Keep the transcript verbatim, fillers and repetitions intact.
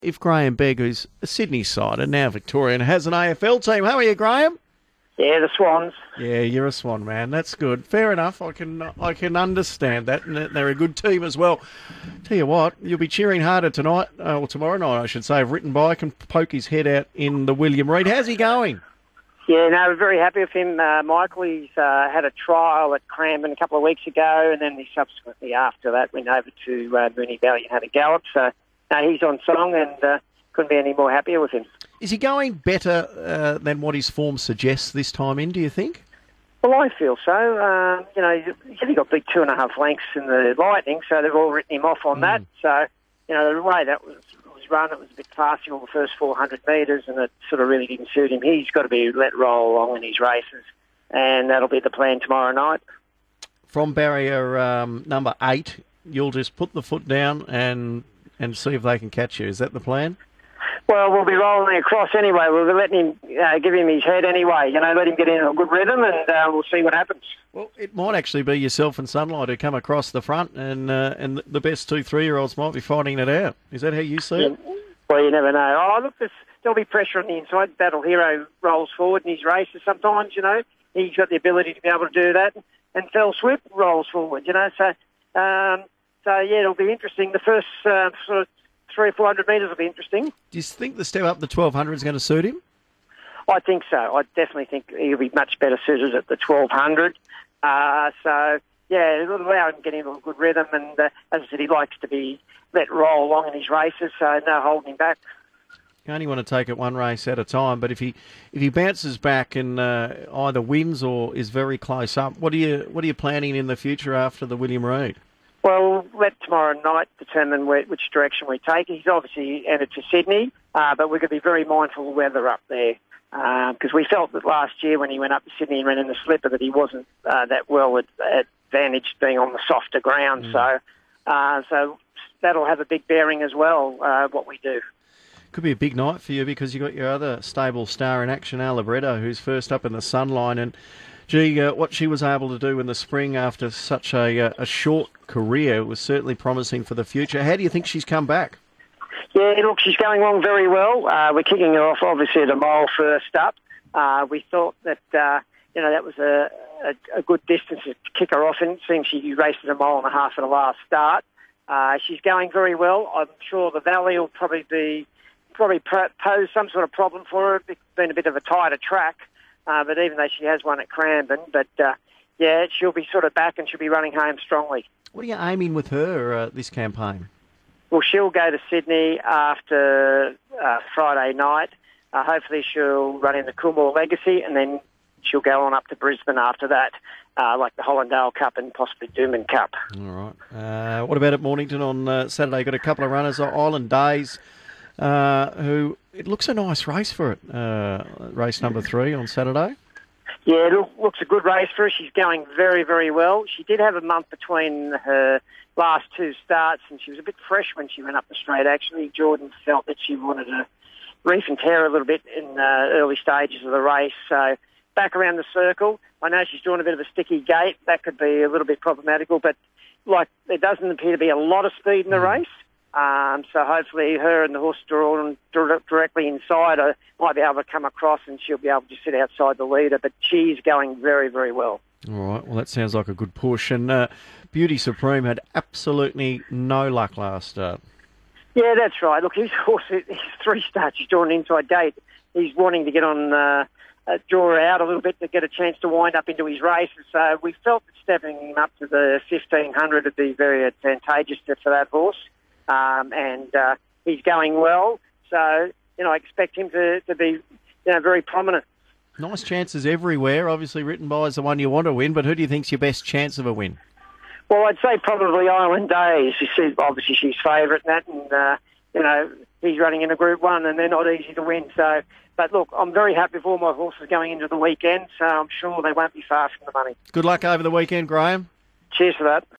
If Graham Begg, who's a Sydney side and now Victorian, has an A F L team, how are you, Graham? Yeah, the Swans. Yeah, you're a Swan, man. That's good. Fair enough. I can I can understand that, and they're a good team as well. Tell you what, you'll be cheering harder tonight, uh, or tomorrow night, I should say. If Written by can poke his head out in the William Reid. How's he going? Yeah, no, we're very happy with him, uh, Michael. He's uh, had a trial at Cranbourne a couple of weeks ago, and then he subsequently, after that, went over to uh, Moonee Valley and had a gallop. So no, he's on song, and uh, couldn't be any more happier with him. Is he going better uh, than what his form suggests this time in, do you think? Well, I feel so. Uh, you know, he's only got big two and a half lengths in the Lightning, so they've all written him off on mm. that. So, you know, the way that was, was run, it was a bit classy on the first four hundred metres, and it sort of really didn't suit him. He's got to be let roll along in his races, and that'll be the plan tomorrow night. From barrier um, number eight, you'll just put the foot down and and see if they can catch you. Is that the plan? Well, we'll be rolling across anyway. We'll be letting him, uh, give him his head anyway. You know, let him get in a good rhythm, and uh, we'll see what happens. Well, it might actually be yourself and Sunlight who come across the front, and uh, and the best two three-year-olds might be fighting it out. Is that how you see it? Yeah. Well, you never know. Oh, look, there's, there'll be pressure on the inside. Battle Hero rolls forward in his races sometimes, you know. He's got the ability to be able to do that. And Fell Swoop rolls forward, you know. So, um, so yeah, it'll be interesting. The first uh, sort of three or four hundred metres will be interesting. Do you think the step up the twelve hundred is going to suit him? I think so. I definitely think he'll be much better suited at the twelve hundred. Uh, so, yeah, it'll allow him to get into a good rhythm. And uh, as I said, he likes to be let roll along in his races, so no holding him back. You only want to take it one race at a time, but if he if he bounces back and uh, either wins or is very close up, what are you what are you planning in the future after the William Reid? Well, let tomorrow night determine where, which direction we take. He's obviously entered for Sydney, uh, but we're going to be very mindful of weather up there, because uh, we felt that last year when he went up to Sydney and ran in the slipper that he wasn't uh, that well advantaged being on the softer ground. Mm. So, uh, so that'll have a big bearing as well, uh, what we do. Could be a big night for you because you've got your other stable star in action, Alibretto, who's first up in the Sunline. And, gee, uh, what she was able to do in the spring after such a, uh, a short career was certainly promising for the future. How do you think she's come back? Yeah, look, she's going along very well. Uh, we're kicking her off, obviously, at a mile first up. Uh, we thought that, uh, you know, that was a, a, a good distance to kick her off in, seeing she raced at a mile and a half at the last start. Uh, she's going very well. I'm sure the Valley will probably be probably pose some sort of problem for her. It's been a bit of a tighter track, uh, but even though she has one at Cranbourne, but uh, yeah, she'll be sort of back and she'll be running home strongly. What are you aiming with her uh, this campaign? Well, she'll go to Sydney after uh, Friday night. Uh, hopefully she'll run in the Coolmore Legacy, and then she'll go on up to Brisbane after that, uh, like the Hollandale Cup and possibly Dooman Cup. All right. Uh, what about at Mornington on uh, Saturday? Got a couple of runners, Island Days, uh, who it looks a nice race for it. Uh, race number three on Saturday. Yeah, it looks a good race for her. She's going very, very well. She did have a month between her last two starts, and she was a bit fresh when she went up the straight, actually. Jordan felt that she wanted to reef and tear a little bit in the early stages of the race. So back around the circle. I know she's drawn a bit of a sticky gait. That could be a little bit problematical, but like there doesn't appear to be a lot of speed in the race. Um, so hopefully her and the horse drawn directly inside her might be able to come across and she'll be able to sit outside the leader. But she's going very, very well. All right. Well, that sounds like a good push. And uh, Beauty Supreme had absolutely no luck last start. Yeah, that's right. Look, his horse, his three starts, he's drawn an inside gate. He's wanting to get on, uh, uh, draw her out a little bit to get a chance to wind up into his races. So we felt that stepping him up to the fifteen hundred would be very advantageous for that horse. Um, and uh, he's going well. So, you know, I expect him to, to be, you know, very prominent. Nice chances everywhere. Obviously, Written by is the one you want to win, but who do you think's your best chance of a win? Well, I'd say probably Island Days. You see, obviously, she's favourite in that, and, uh, you know, he's running in a Group one, and they're not easy to win. So, but look, I'm very happy with all my horses going into the weekend, so I'm sure they won't be far from the money. Good luck over the weekend, Graham. Cheers for that.